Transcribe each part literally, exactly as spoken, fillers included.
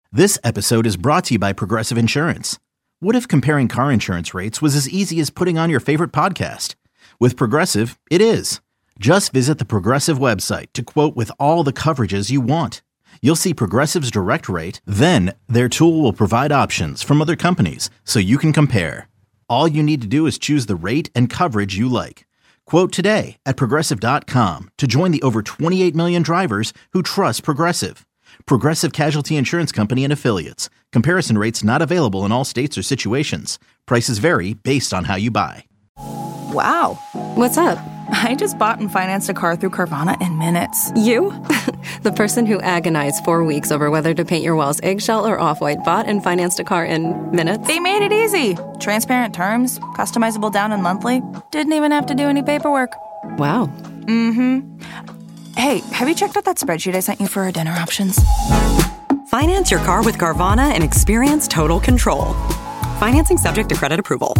This episode is brought to you by Progressive Insurance. What if comparing car insurance rates was as easy as putting on your favorite podcast? With Progressive, it is. Just visit the Progressive website to quote with all the coverages you want. You'll see Progressive's direct rate, then their tool will provide options from other companies so you can compare. All you need to do is choose the rate and coverage you like. Quote today at progressive dot com to join the over twenty-eight million drivers who trust Progressive. Progressive Casualty Insurance Company and Affiliates. Comparison rates not available in all states or situations. Prices vary based on how you buy. Wow. What's up? I just bought and financed a car through Carvana in minutes. You? The person who agonized four weeks over whether to paint your walls eggshell or off-white bought and financed a car in minutes? They made it easy. Transparent terms, customizable down and monthly. Didn't even have to do any paperwork. Wow. Mm-hmm. Hey, have you checked out that spreadsheet I sent you for our dinner options? Finance your car with Carvana and experience total control. Financing subject to credit approval.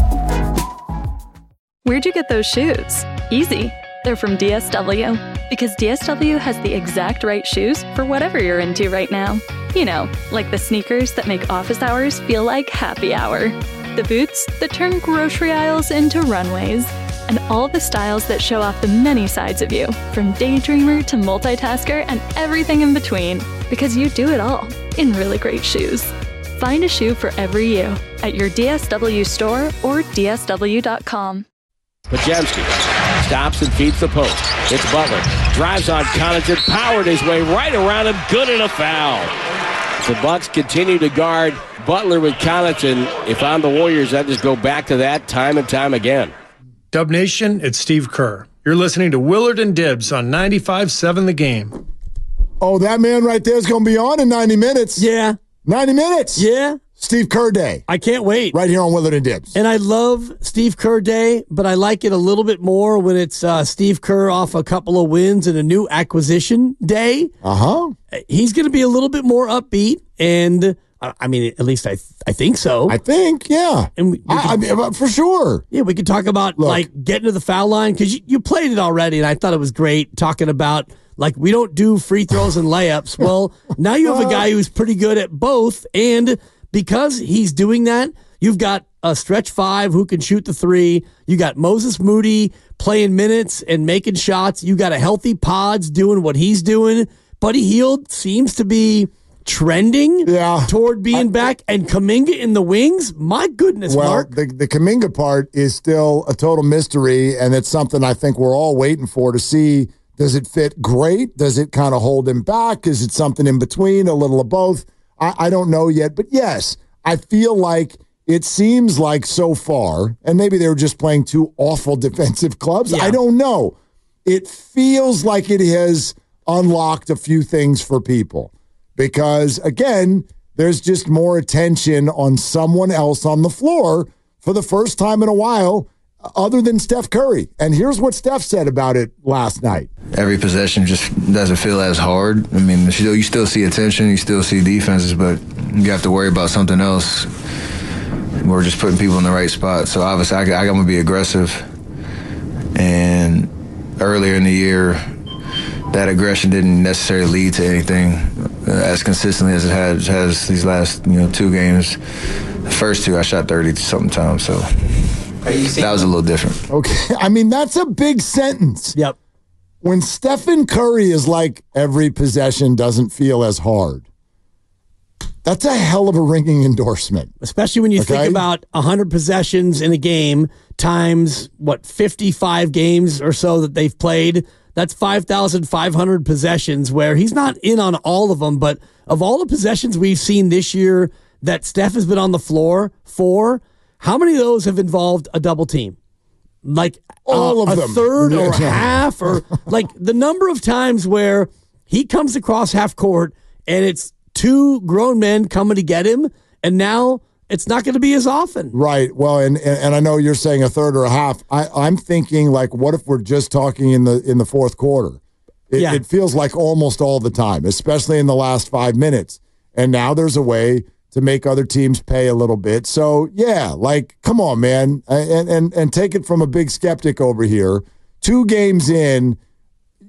Where'd you get those shoes? Easy. They're from D S W. Because D S W has the exact right shoes for whatever you're into right now. You know, like the sneakers that make office hours feel like happy hour. The boots that turn grocery aisles into runways. And all the styles that show off the many sides of you, from daydreamer to multitasker and everything in between. Because you do it all in really great shoes. Find a shoe for every you at your D S W store or D S W dot com. Podziemski stops and feeds the post. It's Butler. Drives on Connaughton, powered his way right around him. Good and a foul. The Bucks continue to guard Butler with Connaughton. If I'm the Warriors, I just go back to that time and time again. Dub Nation, it's Steve Kerr. You're listening to Willard and Dibs on ninety-five point seven The Game. Oh, that man right there is going to be on in ninety minutes. Yeah. ninety minutes. Yeah. Steve Kerr Day. I can't wait. Right here on Willard and Dibs. And I love Steve Kerr Day, but I like it a little bit more when it's uh, Steve Kerr off a couple of wins and a new acquisition day. Uh-huh. He's going to be a little bit more upbeat, and uh, I mean, at least I th- I think so. I think, yeah. And we, we I, could, I mean, for sure. Yeah, we could talk about, Look, like, getting to the foul line, because you, you played it already, and I thought it was great talking about, like, we don't do free throws and layups. Well, now you have a guy who's pretty good at both, and because he's doing that, you've got a stretch five who can shoot the three. You got Moses Moody playing minutes and making shots. You got a healthy Pods doing what he's doing. Buddy Hield seems to be trending yeah. toward being I, back. And Kuminga in the wings, my goodness, well, Mark. the, the Kuminga part is still a total mystery, and it's something I think we're all waiting for to see. Does it fit great? Does it kind of hold him back? Is it something in between, a little of both? I, I don't know yet, but yes, I feel like it seems like so far, and maybe they were just playing two awful defensive clubs. Yeah. I don't know. It feels like it has unlocked a few things for people because, again, there's just more attention on someone else on the floor for the first time in a while other than Steph Curry. And here's what Steph said about it last night. Every possession just doesn't feel as hard. I mean, you still, you still see attention, you still see defenses, but you have to worry about something else. We're just putting people in the right spot. So obviously, I, I'm going to be aggressive. And earlier in the year, that aggression didn't necessarily lead to anything uh, as consistently as it has, has these last, you know, two games. The first two, I shot thirty something times, so that was a little different. Okay, I mean, that's a big sentence. Yep. When Stephen Curry is like, every possession doesn't feel as hard, that's a hell of a ringing endorsement. Especially when you okay? think about one hundred possessions in a game times, what, fifty-five games or so that they've played. That's five thousand five hundred possessions where he's not in on all of them, but of all the possessions we've seen this year that Steph has been on the floor for, how many of those have involved a double team? Like all uh, of a them. third or a half, or like the number of times where he comes across half court and it's two grown men coming to get him, and now it's not going to be as often. Right. Well, and, and and I know you're saying a third or a half. I, I'm thinking, like, what if we're just talking in the in the fourth quarter? It, yeah. it feels like almost all the time, especially in the last five minutes. And now there's a way to make other teams pay a little bit. So, yeah, like, come on, man. And, and, and take it from a big skeptic over here. Two games in,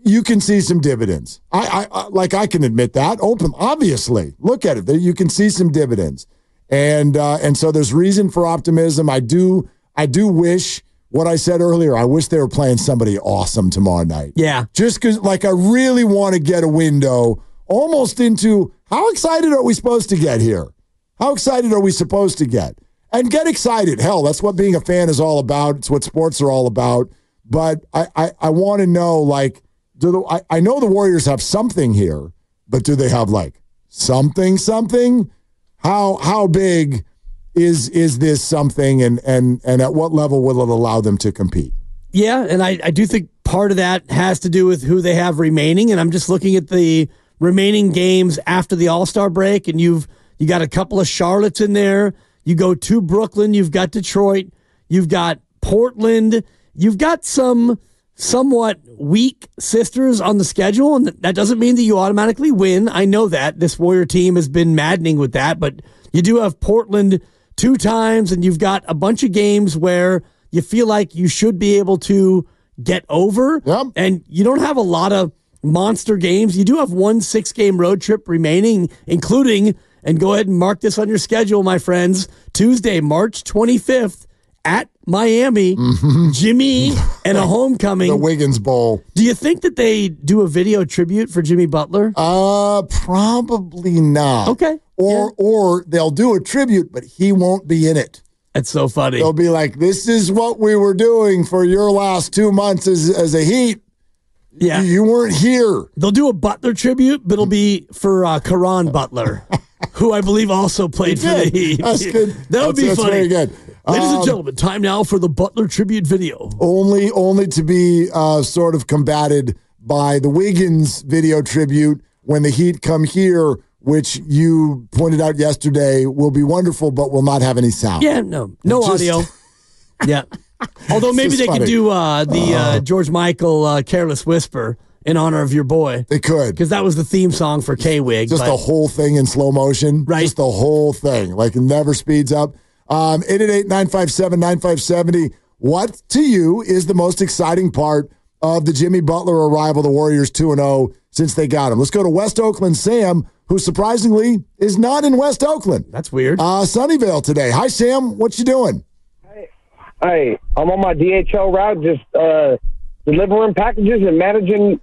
you can see some dividends. I, I, I like I can admit that open. Obviously, look at it. You can see some dividends, and uh, and so there's reason for optimism. I do I do wish what I said earlier. I wish they were playing somebody awesome tomorrow night. Yeah, just because like I really want to get a window almost into how excited are we supposed to get here? How excited are we supposed to get? And get excited. Hell, that's what being a fan is all about. It's what sports are all about. But I, I, I want to know, like, do the, I, I know the Warriors have something here, but do they have, like, something, something? How how big is is this something, and, and, and at what level will it allow them to compete? Yeah, and I, I do think part of that has to do with who they have remaining, and I'm just looking at the remaining games after the All-Star break, and you've you got a couple of Charlottes in there. You go to Brooklyn, you've got Detroit, you've got Portland, you've got some somewhat weak sisters on the schedule, and that doesn't mean that you automatically win. I know that. This Warrior team has been maddening with that, but you do have Portland two times, and you've got a bunch of games where you feel like you should be able to get over, yep. and you don't have a lot of monster games. You do have one six-game road trip remaining, including... And go ahead and mark this on your schedule, my friends. Tuesday, March twenty-fifth at Miami, mm-hmm. Jimmy and a homecoming. The Wiggins Bowl. Do you think that they do a video tribute for Jimmy Butler? Uh, probably not. Okay. Or yeah. or they'll do a tribute, but he won't be in it. That's so funny. They'll be like, this is what we were doing for your last two months as, as a Heat. Yeah. You weren't here. They'll do a Butler tribute, but it'll be for uh, Caron Butler. Who I believe also played for the Heat. That's good. That would that's, be that's funny. Very good. Ladies um, and gentlemen, time now for the Butler tribute video. Only, only to be uh, sort of combated by the Wiggins video tribute when the Heat come here, which you pointed out yesterday will be wonderful, but will not have any sound. Yeah, no, no Just, audio. Yeah. Although maybe they funny. could do uh, the uh, George Michael uh, Careless Whisper in honor of your boy. They could. Because that was the theme song for K-Wig. Just but, the whole thing in slow motion. Right. Just the whole thing. Like it never speeds up. Um, eight eight eight, nine five seven, nine five seven zero. What to you is the most exciting part of the Jimmy Butler arrival, the Warriors two and oh since they got him? Let's go to West Oakland Sam, who surprisingly is not in West Oakland. That's weird. Uh, Sunnyvale today. Hi, Sam. What you doing? Hey, hey I'm on my D H L route, just uh, delivering packages and managing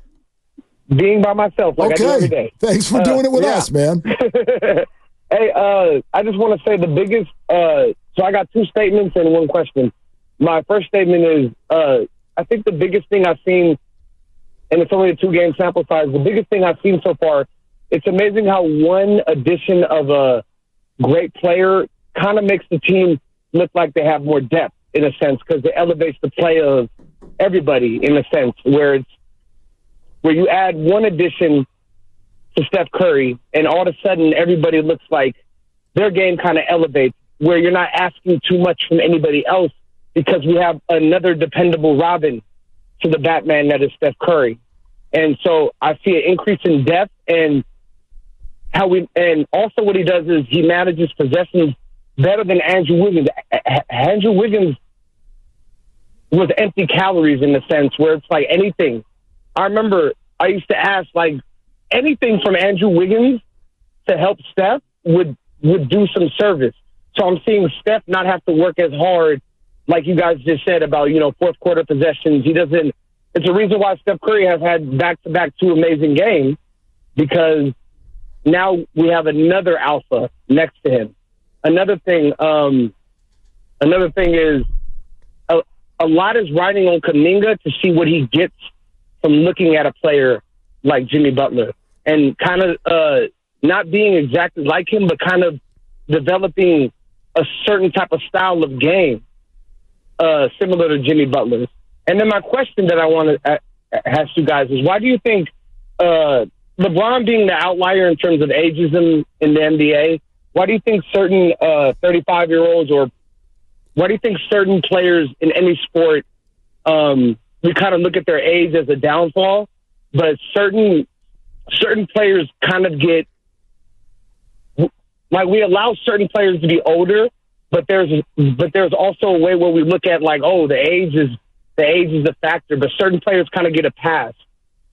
being by myself like okay. I do every day. Thanks for doing uh, it with yeah. us, man. Hey, uh, I just want to say the biggest, uh, so I got two statements and one question. My first statement is, uh, I think the biggest thing I've seen, and it's only a two-game sample size, the biggest thing I've seen so far, it's amazing how one addition of a great player kind of makes the team look like they have more depth in a sense, because it elevates the play of everybody in a sense, where it's, where you add one addition to Steph Curry, and all of a sudden everybody looks like their game kind of elevates, where you're not asking too much from anybody else because we have another dependable Robin to the Batman that is Steph Curry. And so I see an increase in depth, and how we, and also what he does is he manages possessions better than Andrew Wiggins. Andrew Wiggins was empty calories in the sense where it's like anything. I remember I used to ask, like, anything from Andrew Wiggins to help Steph would would do some service. So I'm seeing Steph not have to work as hard, like you guys just said about, you know, fourth quarter possessions. He doesn't. It's a reason why Steph Curry has had back to back two amazing games, because now we have another alpha next to him. Another thing, um, another thing is a, a lot is riding on Kuminga to see what he gets from looking at a player like Jimmy Butler, and kind of uh, not being exactly like him, but kind of developing a certain type of style of game uh, similar to Jimmy Butler's. And then my question that I want to ask you guys is, why do you think uh, LeBron being the outlier in terms of ageism in the N B A, why do you think certain uh, thirty-five-year-olds, or why do you think certain players in any sport, um, we kind of look at their age as a downfall, but certain certain players kind of get, like, we allow certain players to be older, but there's but there's also a way where we look at, like, oh, the age is the age is a factor, but certain players kind of get a pass.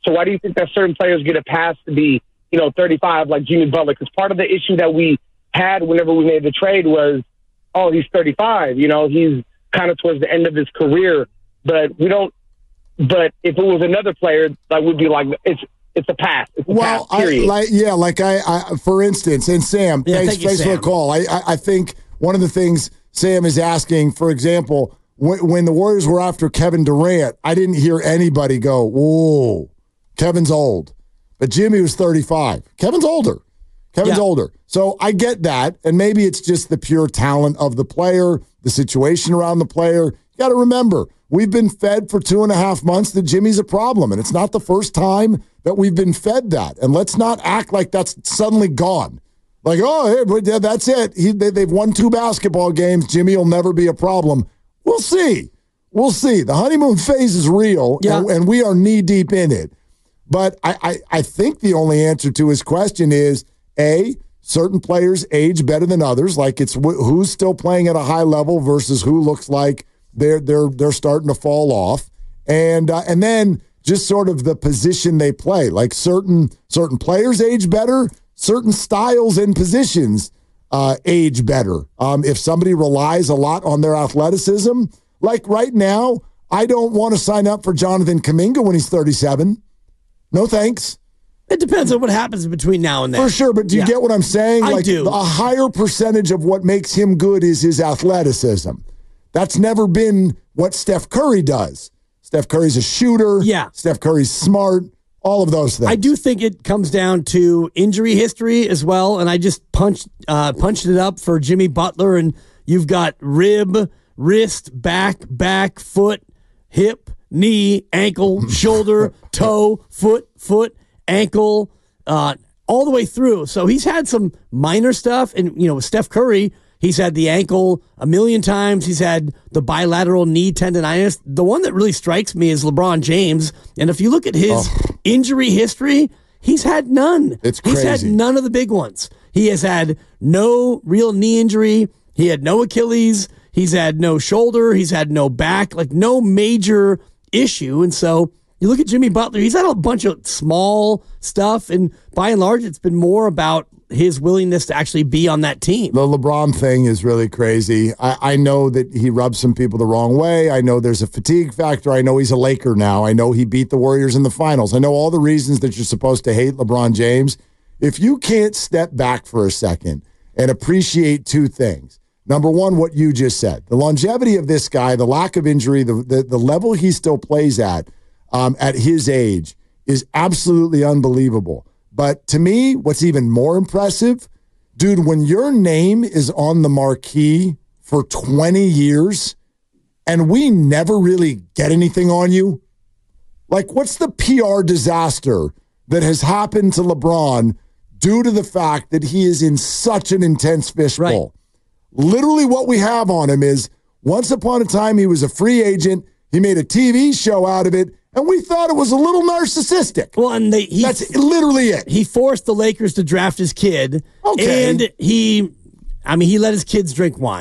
So why do you think that certain players get a pass to be, you know, thirty-five like Jimmy Butler? Because part of the issue that we had whenever we made the trade was, oh, he's thirty-five. You know, he's kind of towards the end of his career. But we don't. But if it was another player, like we'd be like, it's it's a pass. It's a well, pass, period. I, like yeah, like I, I, for instance, and Sam, Yeah, thanks, thank you, thanks for Sam. the call. I, I, I think one of the things Sam is asking, for example, when, when the Warriors were after Kevin Durant, I didn't hear anybody go, "Whoa, Kevin's old," but Jimmy was thirty-five. Kevin's older. Kevin's Yeah. older. So I get that, and maybe it's just the pure talent of the player, the situation around the player. You got to remember, we've been fed for two and a half months that Jimmy's a problem, and it's not the first time that we've been fed that. And let's not act like that's suddenly gone. Like, oh, hey, but yeah, that's it. He, they, they've won two basketball games. Jimmy will never be a problem. We'll see. We'll see. The honeymoon phase is real, Yeah. and, and we are knee-deep in it. But I, I, I think the only answer to his question is, A, certain players age better than others. Like it's wh- who's still playing at a high level versus who looks like they're they're they're starting to fall off, and uh, and then just sort of the position they play. Like certain certain players age better, certain styles and positions uh, age better. Um, if somebody relies a lot on their athleticism, like right now, I don't want to sign up for Jonathan Kuminga when he's thirty-seven. No thanks. It depends on what happens between now and then. For sure, but do you Yeah. get what I'm saying? I like do. A higher percentage of what makes him good is his athleticism. That's never been what Steph Curry does. Steph Curry's a shooter. Yeah. Steph Curry's smart. All of those things. I do think it comes down to injury history as well, and I just punched uh, punched it up for Jimmy Butler, and you've got rib, wrist, back, back, foot, hip, knee, ankle, shoulder, toe, foot, foot, ankle, uh, all the way through. So he's had some minor stuff, and you know, with Steph Curry, he's had the ankle a million times. He's had the bilateral knee tendonitis. The one that really strikes me is LeBron James. And if you look at his Oh. injury history, he's had none. It's He's had crazy. none of the big ones. He has had no real knee injury. He had no Achilles. He's had no shoulder. He's had no back, like no major issue. And so you look at Jimmy Butler, he's had a bunch of small stuff. And by and large, it's been more about his willingness to actually be on that team. The LeBron thing is really crazy. I, I know that he rubs some people the wrong way. I know there's a fatigue factor. I know he's a Laker now. I know he beat the Warriors in the finals. I know all the reasons that you're supposed to hate LeBron James. If you can't step back for a second and appreciate two things. Number one, what you just said. The longevity of this guy, the lack of injury, the the, the level he still plays at um, at his age is absolutely unbelievable. But to me, what's even more impressive, dude, when your name is on the marquee for twenty years and we never really get anything on you, like what's the P R disaster that has happened to LeBron due to the fact that he is in such an intense fishbowl? Right. Literally what we have on him is once upon a time he was a free agent. He made a T V show out of it. And we thought it was a little narcissistic. Well, and they, he, that's literally it. He forced the Lakers to draft his kid. Okay. And he, I mean, he let his kids drink wine.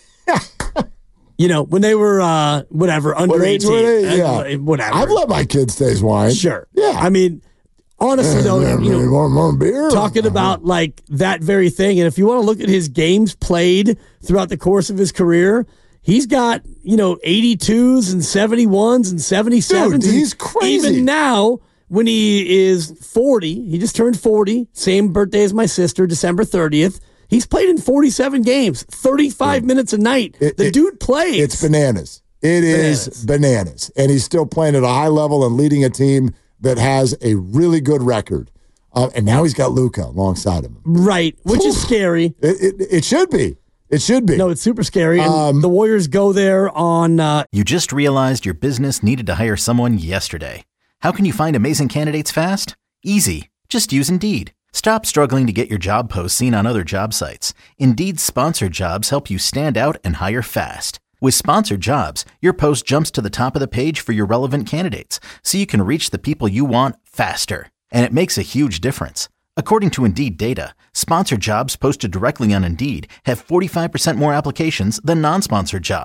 You know, when they were, uh, whatever, under What age eighteen. were they? Yeah. Uh, whatever. I've let my kids taste wine. Sure. Yeah. I mean, honestly, though, Yeah, you know, more, more beer. talking about like that very thing. And if you want to look at his games played throughout the course of his career, he's got, you know, eighty-twos and seventy-ones and seventy-sevens. Dude, he's and crazy. Even now, when he is forty, he just turned forty, same birthday as my sister, December thirtieth. He's played in forty-seven games, thirty-five minutes a night. It- the it- dude plays. It's bananas. It is Bananas. bananas. And he's still playing at a high level and leading a team that has a really good record. Uh, and now he's got Luka alongside him. Right, which is scary. It, it, it should be. It should be. No, it's super scary. And Um, the Warriors go there on uh, You just realized your business needed to hire someone yesterday. How can you find amazing candidates fast? Easy. Just use Indeed. Stop struggling to get your job posts seen on other job sites. Indeed's sponsored jobs help you stand out and hire fast. With sponsored jobs, your post jumps to the top of the page for your relevant candidates, so you can reach the people you want faster. And it makes a huge difference. According to Indeed data, sponsored jobs posted directly on Indeed have forty-five percent more applications than non-sponsored jobs.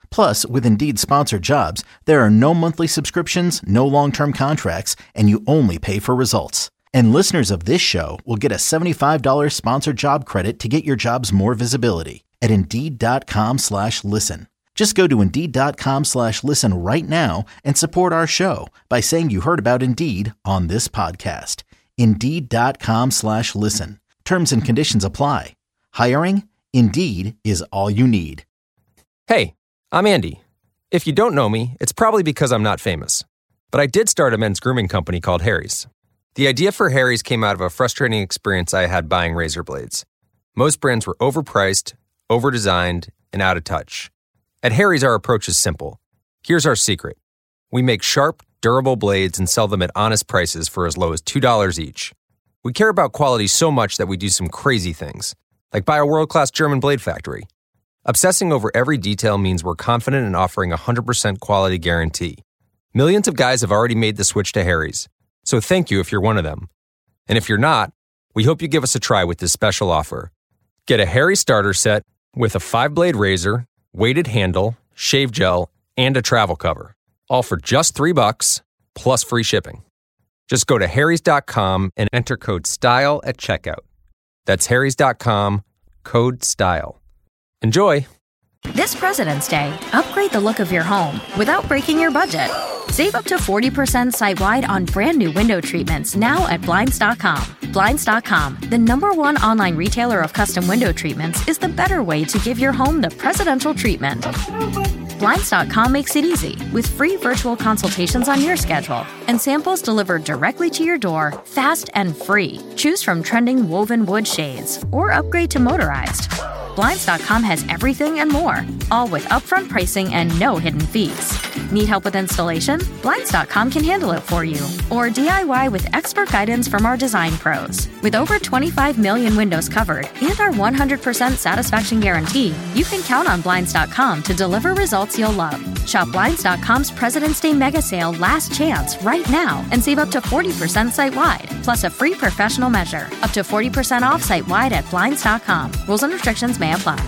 Plus, with Indeed sponsored jobs, there are no monthly subscriptions, no long-term contracts, and you only pay for results. And listeners of this show will get a seventy-five dollars sponsored job credit to get your jobs more visibility at Indeed.com slash listen. Just go to Indeed.com slash listen right now and support our show by saying you heard about Indeed on this podcast. Indeed.com slash listen. Terms and conditions apply. Hiring? Indeed is all you need. Hey, I'm Andy. If you don't know me, it's probably because I'm not famous. But I did start a men's grooming company called Harry's. The idea for Harry's came out of a frustrating experience I had buying razor blades. Most brands were overpriced, overdesigned, and out of touch. At Harry's, our approach is simple. Here's our secret. We make sharp, durable blades and sell them at honest prices for as low as two dollars each. We care about quality so much that we do some crazy things, like buy a world-class German blade factory. Obsessing over every detail means we're confident in offering a one hundred percent quality guarantee. Millions of guys have already made the switch to Harry's, so thank you if you're one of them. And if you're not, we hope you give us a try with this special offer. Get a Harry's starter set with a five-blade razor, weighted handle, shave gel, and a travel cover, all for just three bucks plus free shipping. Just go to harrys dot com and enter code STYLE at checkout. That's harrys dot com, code STYLE. Enjoy! This President's Day, upgrade the look of your home without breaking your budget. Save up to forty percent site-wide on brand new window treatments now at Blinds dot com. Blinds dot com, the number one online retailer of custom window treatments, is the better way to give your home the presidential treatment. Blinds dot com makes it easy with free virtual consultations on your schedule and samples delivered directly to your door, fast and free. Choose from trending woven wood shades or upgrade to motorized. Blinds dot com has everything and more, all with upfront pricing and no hidden fees. Need help with installation? Blinds dot com can handle it for you. Or D I Y with expert guidance from our design pros. With over twenty-five million windows covered and our one hundred percent satisfaction guarantee, you can count on Blinds dot com to deliver results you'll love. Shop Blinds dot com's President's Day Mega Sale Last Chance right now and save up to forty percent site-wide, plus a free professional measure. Up to forty percent off site-wide at Blinds dot com. Rules and restrictions may apply.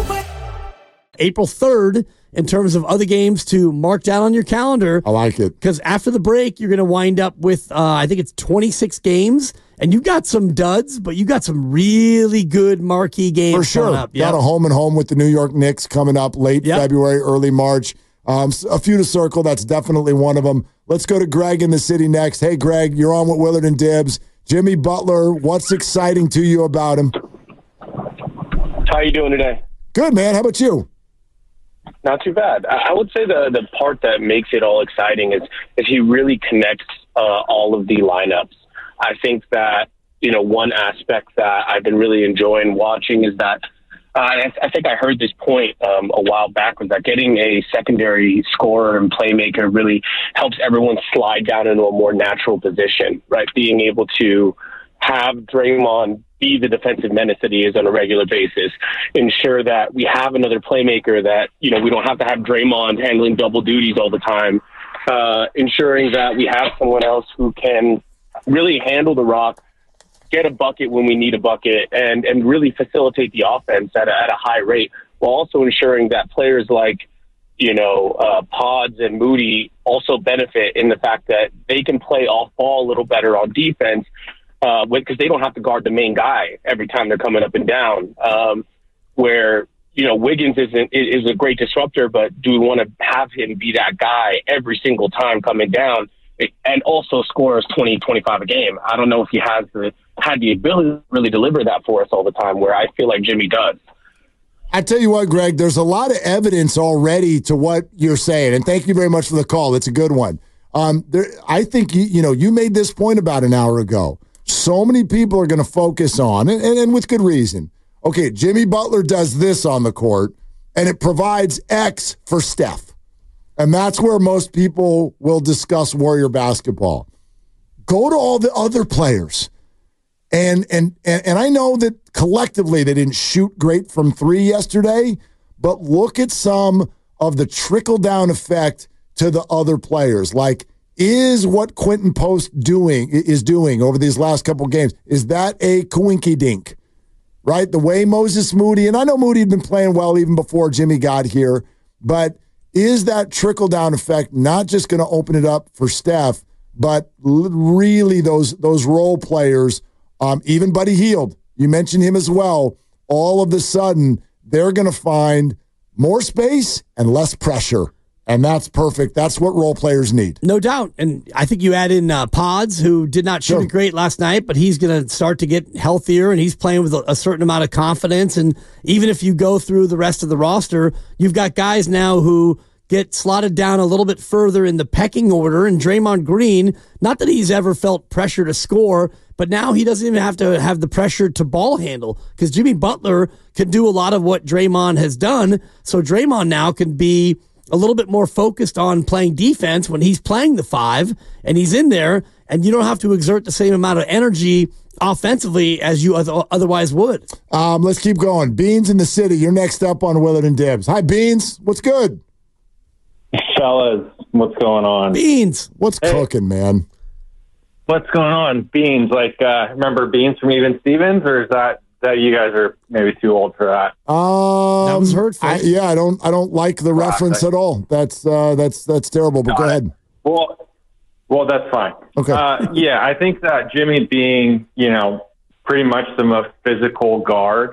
April third, in terms of other games to mark down on your calendar. I like it. Because after the break, you're going to wind up with, uh, I think it's twenty-six games, and you've got some duds, but you got some really good marquee games For sure. coming up. Got Yep. a home and home with the New York Knicks coming up late Yep. February, early March. Um, a few to circle. That's definitely one of them. Let's go to Greg in the city next. Hey, Greg, you're on with Willard and Dibbs. Jimmy Butler, what's exciting to you about him? How you doing today? Good, man. How about you? Not too bad. I I would say the the part that makes it all exciting is is he really connects uh, all of the lineups. I think that, you know, one aspect that I've been really enjoying watching is that uh, I, I think I heard this point um, a while back, was that getting a secondary scorer and playmaker really helps everyone slide down into a more natural position, right? Being able to have Draymond be the defensive menace that he is on a regular basis, ensure that we have another playmaker, that, you know, we don't have to have Draymond handling double duties all the time, uh, ensuring that we have someone else who can really handle the rock, get a bucket when we need a bucket, and, and really facilitate the offense at a, at a high rate, while also ensuring that players like, you know, uh, Pods and Moody also benefit in the fact that they can play off ball a little better on defense, uh, because they don't have to guard the main guy every time they're coming up and down. Um, where, you know, Wiggins isn't is a great disruptor, but do we want to have him be that guy every single time coming down and also scores twenty, twenty-five a game? I don't know if he has the had the ability to really deliver that for us all the time, where I feel like Jimmy does. I tell you what, Greg, there's a lot of evidence already to what you're saying, and thank you very much for the call. It's a good one. Um, there, I think, you, you know, you made this point about an hour ago. So many people are going to focus on, and, and, and with good reason, okay, Jimmy Butler does this on the court, and it provides X for Steph. And that's where most people will discuss Warrior basketball. Go to all the other players. And, and and and I know that collectively they didn't shoot great from three yesterday, but look at some of the trickle-down effect to the other players. Like, is what Quentin Post doing is doing over these last couple games, is that a coinky-dink? Right? The way Moses Moody, and I know Moody had been playing well even before Jimmy got here, but is that trickle-down effect not just going to open it up for Steph, but l- really those those role players, um, even Buddy Hield, you mentioned him as well, all of a sudden they're going to find more space and less pressure. And that's perfect. That's what role players need. No doubt. And I think you add in uh, Pods, who did not shoot Sure. it great last night, but he's going to start to get healthier, and he's playing with a, a certain amount of confidence. And even if you go through the rest of the roster, you've got guys now who get slotted down a little bit further in the pecking order. And Draymond Green, not that he's ever felt pressure to score, but now he doesn't even have to have the pressure to ball handle, because Jimmy Butler can do a lot of what Draymond has done. So Draymond now can be a little bit more focused on playing defense when he's playing the five and he's in there, and you don't have to exert the same amount of energy offensively as you otherwise would. Um, let's keep going. Beans in the city. You're next up on Willard and Dibs. Hi, Beans. What's good? Fellas, what's going on? Beans. What's hey. cooking, man? What's going on? Beans. Like, uh, remember Beans from Even Stevens, or is that that you guys are maybe too old for that? Um, that was hurtful. I, yeah, I don't. I don't like the reference at all. That's uh, that's that's terrible. But Got go it. ahead. Well, well, that's fine. Okay. Uh, yeah, I think that Jimmy being, you know, pretty much the most physical guard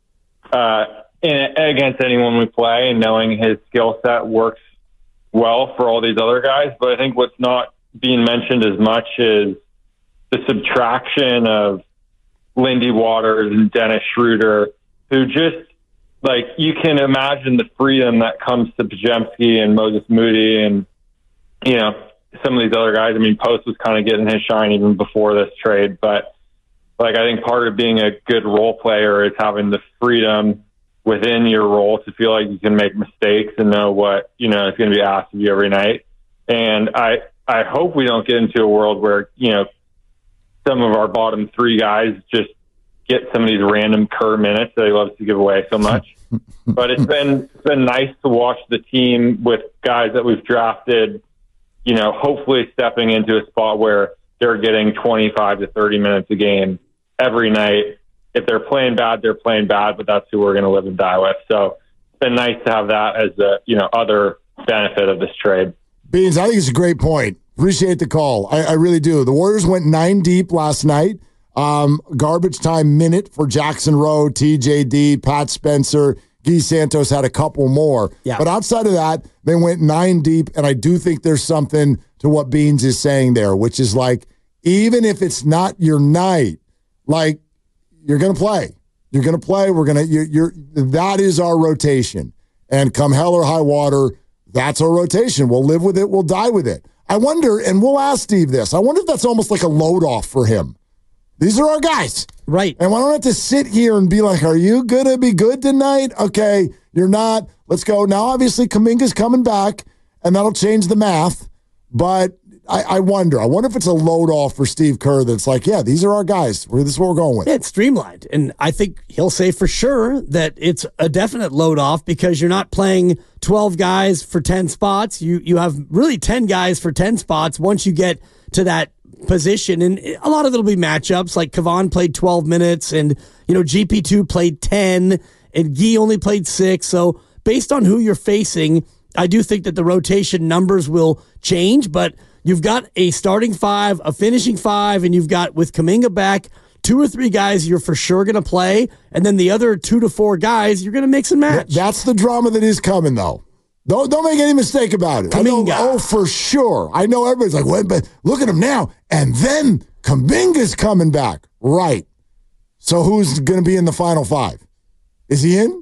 uh, in, against anyone we play, and knowing his skill set works well for all these other guys. But I think what's not being mentioned as much is the subtraction of Lindy Waters and Dennis Schroeder, who just, like, you can imagine the freedom that comes to Podziemski and Moses Moody and, you know, some of these other guys. I mean, Post was kind of getting his shine even before this trade, but, like, I think part of being a good role player is having the freedom within your role to feel like you can make mistakes and know what, you know, is going to be asked of you every night. And I, I hope we don't get into a world where, you know, some of our bottom three guys just get some of these random Kerr minutes that he loves to give away so much. But it's been it's been nice to watch the team with guys that we've drafted, you know, hopefully stepping into a spot where they're getting twenty-five to thirty minutes a game every night. If they're playing bad, they're playing bad, but that's who we're going to live and die with. So it's been nice to have that as the, you know, other benefit of this trade. Beans, I think it's a great point. Appreciate the call. I, I really do. The Warriors went nine deep last night. Um, garbage time minute for Jackson Rowe, T J D, Pat Spencer. Guy Santos had a couple more. Yeah. But outside of that, they went nine deep, and I do think there's something to what Beans is saying there, which is like, even if it's not your night, like, you're going to play. You're going to play. We're going to, you're, you're, that is our rotation. And come hell or high water, that's our rotation. We'll live with it. We'll die with it. I wonder, and we'll ask Steve this, I wonder if that's almost like a load off for him. These are our guys. Right. And I don't have to sit here and be like, are you going to be good tonight? Okay, you're not. Let's go. Now, obviously, Kuminga's coming back, and that'll change the math. But I, I wonder. I wonder if it's a load off for Steve Kerr that's like, yeah, these are our guys. We're, this is what we're going with. Yeah, it's streamlined. And I think he'll say for sure that it's a definite load off, because you're not playing twelve guys for ten spots. You you have really ten guys for ten spots once you get to that position. And a lot of it'll be matchups. Like Kevon played twelve minutes, and, you know, G P two played ten, and Guy only played six. So based on who you're facing, I do think that the rotation numbers will change, but you've got a starting five, a finishing five, and you've got, with Kuminga back, two or three guys you're for sure going to play, and then the other two to four guys you're going to mix and match. That's the drama that is coming, though. Don't don't make any mistake about it. Kuminga. I know, oh, for sure. I know everybody's like, wait, but look at him now. And then Kuminga's coming back. Right. So who's going to be in the final five? Is he in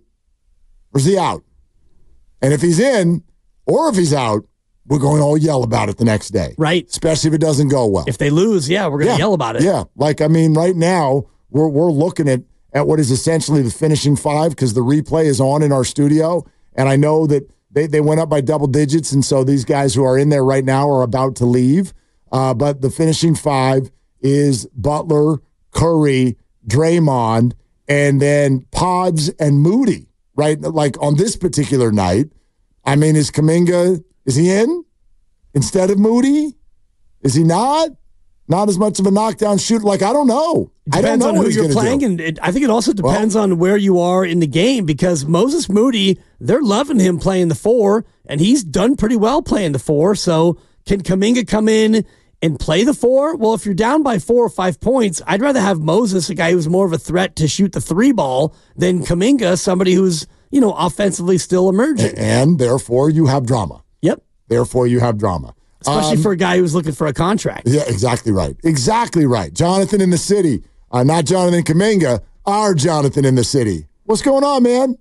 or is he out? And if he's in or if he's out, we're going to all yell about it the next day. Right. Especially if it doesn't go well. If they lose, yeah, we're going to yeah. yell about it. Yeah. Like, I mean, right now, we're we're looking at, at what is essentially the finishing five, because the replay is on in our studio. And I know that they, they went up by double digits, and so these guys who are in there right now are about to leave. Uh, but the finishing five is Butler, Curry, Draymond, and then Pods and Moody, right? Like on this particular night. I mean, is Kuminga, is he in instead of Moody? Is he not? Not as much of a knockdown shooter. Like, I don't know. I don't Depends know on what who he's you're gonna playing, do. and it, I think it also depends Well, on where you are in the game because Moses Moody, they're loving him playing the four, and he's done pretty well playing the four. So can Kuminga come in and play the four? Well, if you're down by four or five points, I'd rather have Moses, a guy who's more of a threat to shoot the three ball, than Kuminga, somebody who's, you know, offensively still emerging. And, and therefore, you have drama. Yep. Therefore, you have drama. Especially Um, for a guy who's looking for a contract. Yeah, exactly right. Exactly right. Jonathan in the city. Uh, not Jonathan Kuminga, our Jonathan in the city. What's going on, man?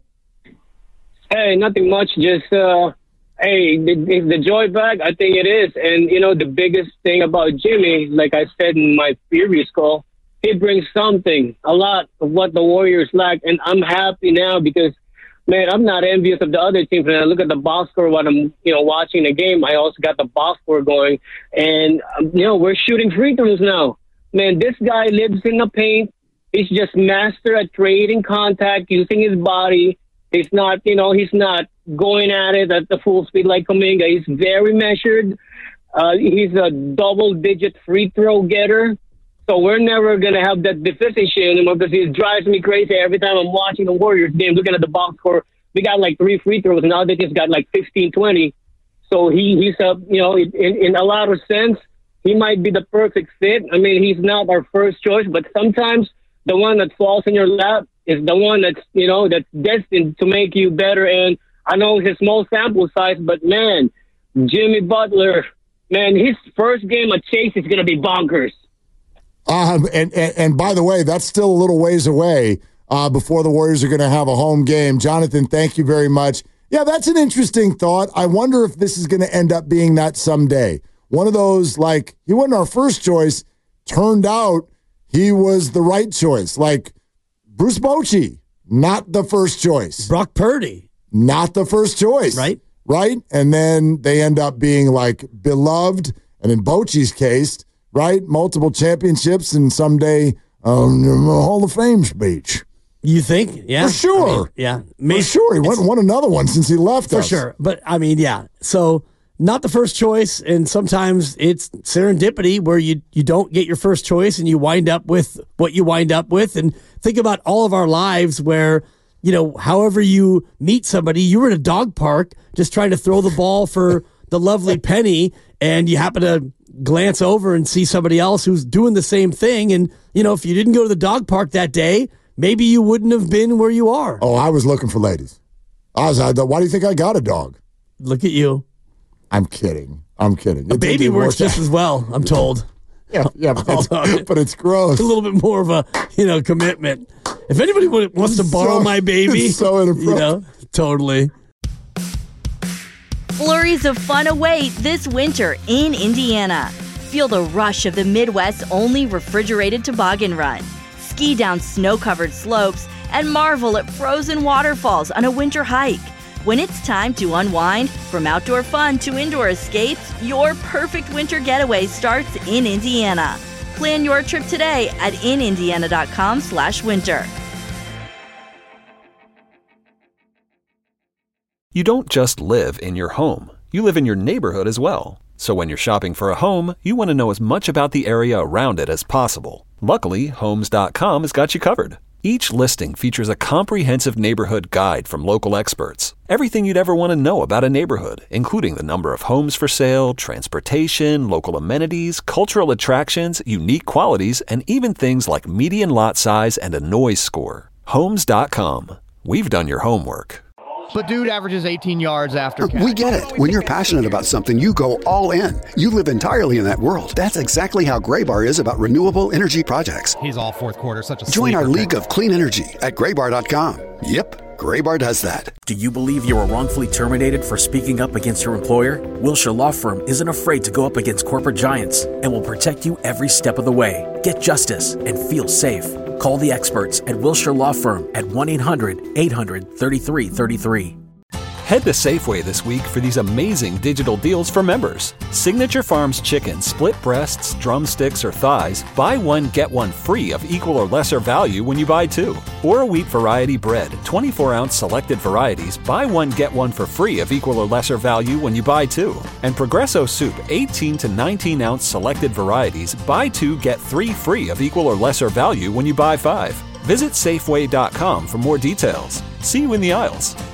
Hey, nothing much. Just, uh, hey, is the joy back? I think it is. And, you know, the biggest thing about Jimmy, like I said in my previous call, he brings something, a lot of what the Warriors lack. And I'm happy now because, man, I'm not envious of the other teams. When I look at the box score when I'm, you know, watching the game, I also got the box score going. And, um, you know, we're shooting free throws now. Man, this guy lives in the paint. He's just master at creating contact, using his body. He's not, you know, he's not going at it at the full speed like Kuminga. He's very measured. Uh, he's a double-digit free throw getter. So we're never going to have that deficiency anymore because it drives me crazy every time I'm watching the Warriors game, looking at the box score. We got like three free throws, and now they just got like fifteen, twenty. So he, he's, a, you know, in, in a lot of sense, he might be the perfect fit. I mean, he's not our first choice, but sometimes the one that falls in your lap is the one that's, you know, that's destined to make you better. And I know it's a small sample size, but man, Jimmy Butler, man, his first game at Chase is going to be bonkers. Um, and, and, and by the way, that's still a little ways away uh, before the Warriors are going to have a home game. Jonathan, thank you very much. Yeah, that's an interesting thought. I wonder if this is going to end up being that someday. One of those, like, he wasn't our first choice. Turned out he was the right choice. Like Bruce Bochy, not the first choice. Brock Purdy, not the first choice. Right. Right? And then they end up being, like, beloved. And in Bochy's case, right, multiple championships and someday um, Hall of Fame speech. You think? Yeah. For sure. I mean, yeah. For sure. He won, won another one since he left For us. sure. But, I mean, yeah. So, not the first choice, and sometimes it's serendipity where you, you don't get your first choice and you wind up with what you wind up with. And think about all of our lives where, you know, however you meet somebody, you were in a dog park just trying to throw the ball for the lovely penny, and you happen to glance over and see somebody else who's doing the same thing. And, you know, if you didn't go to the dog park that day, maybe you wouldn't have been where you are. Oh, I was looking for ladies. I was. I, why do you think I got a dog? Look at you. I'm kidding. I'm kidding. A baby works just as well, I'm told. Yeah, yeah, but it's, but it's gross. A little bit more of a, you know, commitment. If anybody wants to borrow so, my baby, it's so you know, totally. Flurries of fun await this winter in Indiana. Feel the rush of the Midwest's only refrigerated toboggan run. Ski down snow-covered slopes and marvel at frozen waterfalls on a winter hike. When it's time to unwind, from outdoor fun to indoor escapes, your perfect winter getaway starts in Indiana. Plan your trip today at inindiana.com slash winter. You don't just live in your home. You live in your neighborhood as well. So when you're shopping for a home, you want to know as much about the area around it as possible. Luckily, Homes dot com has got you covered. Each listing features a comprehensive neighborhood guide from local experts. Everything you'd ever want to know about a neighborhood, including the number of homes for sale, transportation, local amenities, cultural attractions, unique qualities, and even things like median lot size and a noise score. Homes dot com. We've done your homework. But dude averages eighteen yards after catch. We get it. When you're passionate about something, you go all in. You live entirely in that world. That's exactly how Graybar is about renewable energy projects. He's all fourth quarter, such a Join our sleeper league pick. of clean energy at graybar dot com. Yep, Graybar does that. Do you believe you were wrongfully terminated for speaking up against your employer? Wilshire Law Firm isn't afraid to go up against corporate giants and will protect you every step of the way. Get justice and feel safe. Call the experts at Wilshire Law Firm at one eight hundred eight hundred thirty-three thirty-three. Head to Safeway this week for these amazing digital deals for members. Signature Farms chicken, split breasts, drumsticks, or thighs, buy one, get one free of equal or lesser value when you buy two. Or a wheat variety bread, twenty-four ounce selected varieties, buy one, get one for free of equal or lesser value when you buy two. And Progresso soup, eighteen to nineteen ounce selected varieties, buy two, get three free of equal or lesser value when you buy five. Visit Safeway dot com for more details. See you in the aisles.